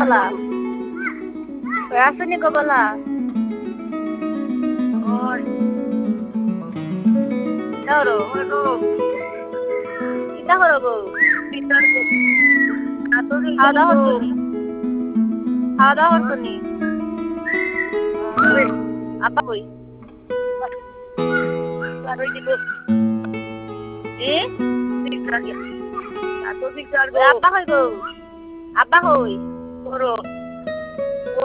বলা আসুনি গো বলা ধরো কিটা করো গো খাওয়া দাওয়া করছনি খাওয়া দাওয়া করছনি আপা কই আপা কই গো আপা কই